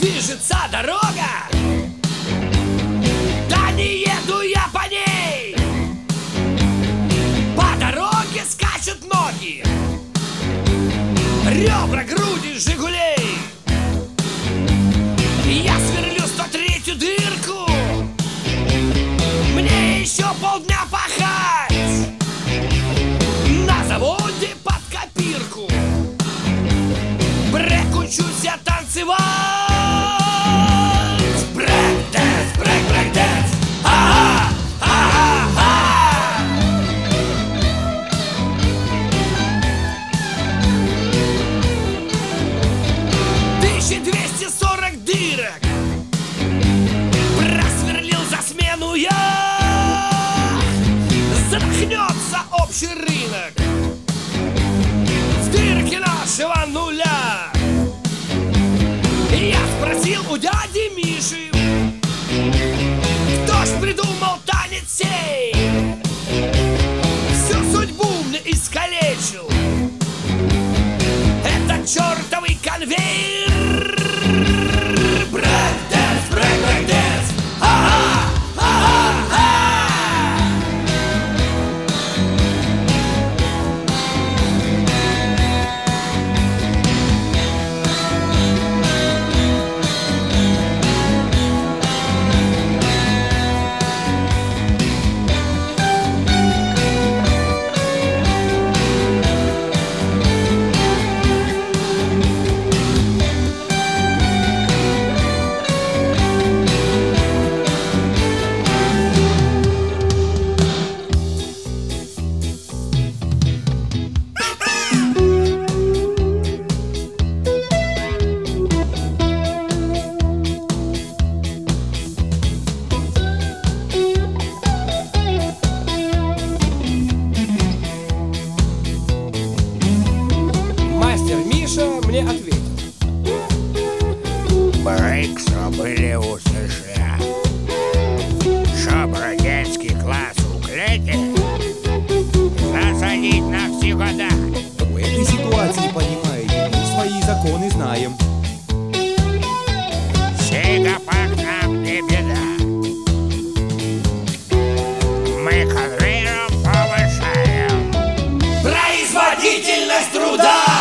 движется дорога, да не еду я по ней. По дороге скачут ноги, ребра, груди Жигулей. Я сверлю 103-ю дырку, мне еще полдня пахать на заводе под копирку. Брэк учусь я танцевать. Брэк-дэнс, брэк-брэк-дэнс. Ага, ага, ага. 1240 дырок просверлил за смену я. Задохнется общий рынок в дырке нашего нуля. Я спросил у дяди Миши, кто ж придумал танец сей, всю судьбу мне искалечил этот чертовый конвейер. Брэк-дэнс, брэк-брэк-дэнс. Ага, ага, ага. 20 года. В этой ситуации, понимаете, мы свои законы знаем. Снегопад нам не беда. Мы конвейером повышаем производительность труда.